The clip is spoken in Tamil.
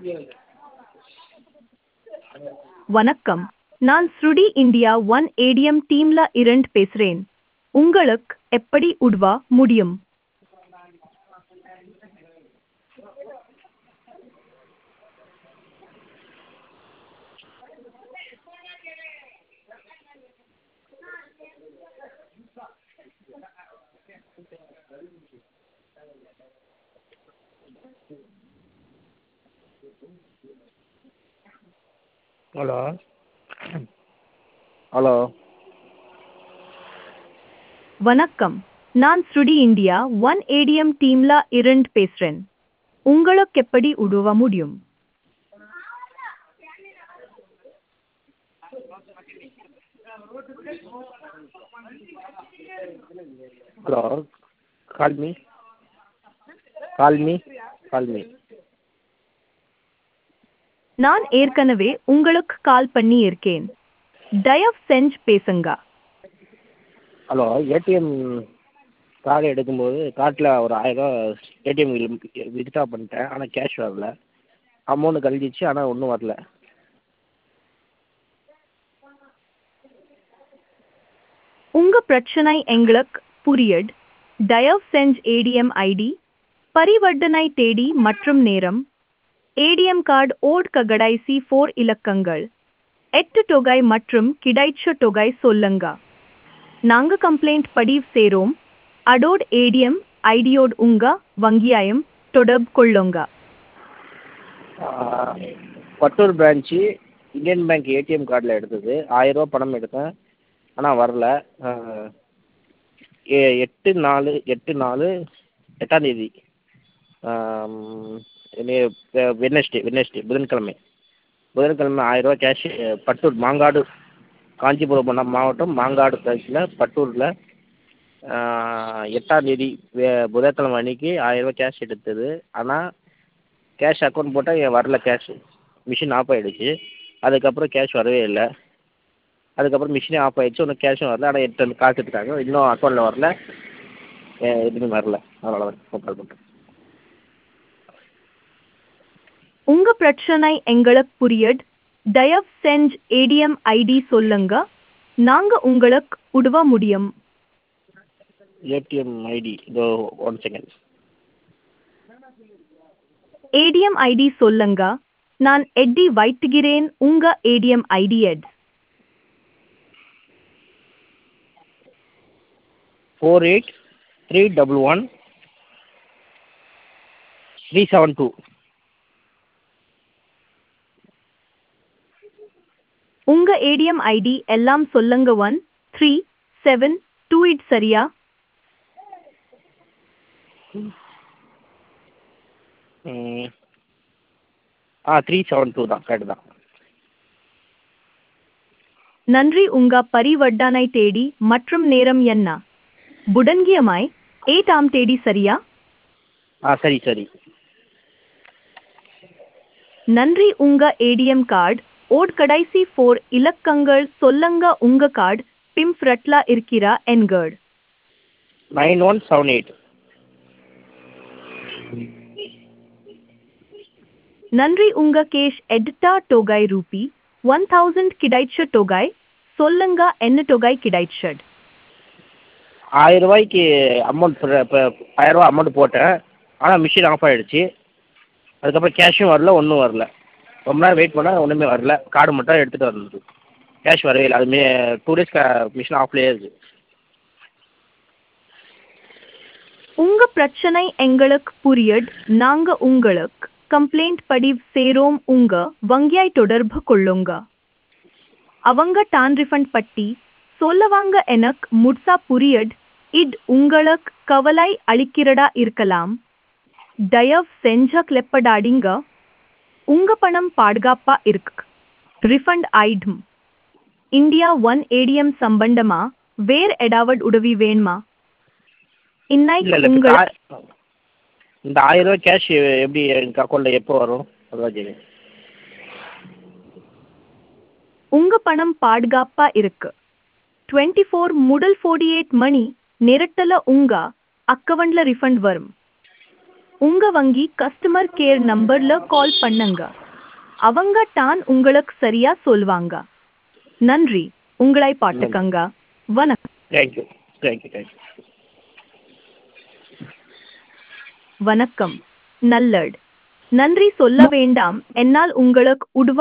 வணக்கம், நான் ஸ்ருடி இந்தியா ஒன் ஏடிஎம் டீம்ல இருந்து பேசுறேன். உங்களுக்கு எப்படி உதவ முடியும்? ஹலோ ஹலோ வணக்கம், நான் ஸ்ருடி இந்தியா ஒன் ஏடிஎம் டீம்ல இருந்து பேசுறேன். உங்களுக்கு எப்படி உதவ முடியும்? Hello call me call me call me நான் ஏற்கனவே உங்களுக்கு கால் பண்ணி இருக்கேன். தயவு செஞ்சு பேசுங்க. ஹலோ ஏடிஎம் கார்டு எடுக்கும்போது கார்டில் ஒரு 1000 ஏடிஎம் வித்ட்ரா பண்ணிட்டேன். ஆனால் கேஷ் வரல. அமௌண்ட் கழிஞ்சிச்சு, ஆனால் ஒன்றும் வரல. உங்க பிரச்சனை எங்களுக்கு புரியுது. தயவு செஞ்சு ஏடிஎம் ஐடி, பரிவர்த்தனை தேதி மற்றும் நேரம், ஏடிஎம் கார்டு ஓட் கடைசி 4 இலக்கங்கள், 8 தொகை மற்றும் கிடைச்ச தொகை சொல்லுங்க. நாங்க கம்ப்ளைண்ட் பதிவு செய்றோம். அதோட ஏடிஎம் ஐடியோடு உங்க வங்கியாயம் தொடர்பு கொள்ளுங்க. Pattur branch Indian bank ATM கார்டில் எடுத்தது. 1000 ரூபா பணம் எடுத்தேன், ஆனால் வரல. 8/4/8/4 வெட்னஸ்டே புதன்கிழமை 1000 ரூபா கேஷ் பட்டூர் மாங்காடு, காஞ்சிபுரம் மாவட்டம் மாங்காடு பிரான்ச்சில் பட்டூரில் 8 புதன்கிழமை அன்னைக்கு 1000 ரூபா கேஷ் எடுத்தது. ஆனால் கேஷ் அக்கௌண்ட் போட்டால் வரல. கேஷ் மிஷின் ஆஃப் ஆகிடுச்சு. அதுக்கப்புறம் கேஷ் வரவே இல்லை. அதுக்கப்புறம் மிஷினே ஆஃப் ஆகிடுச்சு, ஒன்றும் கேஷும் வரல. ஆனால் என்கிட்ட வந்து காசு எடுத்துட்டாங்க, இன்னும் அக்கௌண்ட்டில் வரல, எதுவுமே வரல. அதனால தான் கால் பண்ணுறேன். உங்க பிரச்சனை எங்களுக்கு புரியுது. தயவு செஞ்சு ஏடிஎம் ஐடி சொல்லுங்க. நாங்க உங்களுக்கு உதவ முடியும். ஏடிஎம் ஐடி இதோ 1 செகண்ட். ஏடிஎம் ஐடி சொல்லுங்க. நான் எட்டி வைத்துகிறேன். உங்க ஏடிஎம் ஐடி 48311372. உங்க ஏடிஎம் ஐடி எல்லாம் சொல்லுங்க. 1372 சரியா? 372 தான், கரெக்டு தான். நன்றி. உங்க பரிவர்த்தனை தேதி மற்றும் நேரம் என்ன? புதன்கிழமை 8ஆம் தேதி சரியா? சரி சரி. நன்றி. உங்க ஏடிஎம் கார்டு ஓட் கடைசி 4 இலக்கங்கள் சொல்லுங்க. உங்க கார்டு பிம்ஃப்ரட்ல இருக்கிற எண்கள் 9178. நன்றி. உங்க கேஷ் எடுத்த தொகை ரூபி 1000 கிடைச்ச தொகை சொல்லுங்க. என்ன தொகை கிடைச்சது? 1000 ரூபாய்க்கு அமௌண்ட் 1000 ரூபா அமௌண்ட் போட்டேன், ஆனால் மிஷின் ஆஃப் ஆகிடுச்சு. அதுக்கப்புறம் கேஷும் வரல, ஒன்றும் வரல. ரொம்ப நேரம் வெயிட் பண்ணால் ஒன்றுமே வரல. கார்டு மட்டும் எடுத்துகிட்டு வந்தது, கேஷ் வரவே இல்லை. அதுமே 2 டேஸ் மிஷின் ஆஃப்லேயே இருக்குது. உங்க பிரச்சனை எங்களுக்கு புரியுது. நாங்க உங்களுக்கு கம்ப்ளைண்ட் பதிவு செய்றோம். உங்க வங்கியாய் தொடர்பு கொள்ளுங்க. அவங்க டான் ரிஃபண்ட் பட்டி சொல்லுவாங்க. எனக்கு முழுசா புரியுது. இது உங்களுக்கு கவலை அளிக்கிறதா இருக்கலாம். தயவு செஞ்சு கிளப்படாதீங்க. உங்க பணம் பாதுகாப்பா இருக்கு. ரிஃபண்ட் ஆயிடும். இந்தியா ஒன் ஏடிஎம் சம்பந்தமா வேற ஏதாவது உதவி வேணுமா? இன்னைக்கு இல்லை உங்களுக்கு இந்த 1000 ரூபா கேஷ் எப்படி எனக்கு அக்கௌண்ட்டில் எப்போ வரும்? அதான் கேட்குறேன். உங்க பணம் பாதுகாப்பா இருக்கு. 24 முதல் 48 மணி நேரத்துல உங்க அக்கவுண்ட்ல ரிஃபண்ட் வரும். உங்க வங்கி கஸ்டமர் கேர் நம்பர்ல கால் பண்ணுங்க. அவங்க தான் உங்களுக்கு சரியா சொல்வாங்க. நன்றி. உங்களை நன்றி. பாட்டுக்கங்க. வணக்கம். தேங்க்யூ. தேங்க்யூ. தேங்க்யூ. வணக்கம். நல்லட். நன்றி சொல்ல வேண்டாம். என்னால் உங்களுக்கு உதவ